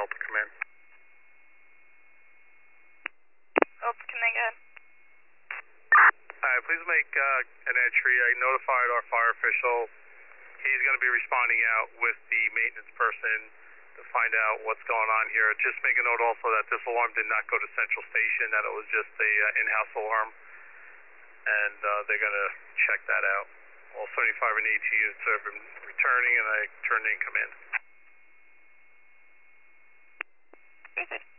Delta Command. Delta Command, go ahead. Alright, please make an entry. I notified our fire official. He's going to be responding out with the maintenance person to find out what's going on here. Just make a note also that this alarm did not go to Central Station, that it was just a in-house alarm, and they're going to check that out. All 75 and 80 units have been returning, and I turned in command. Very good.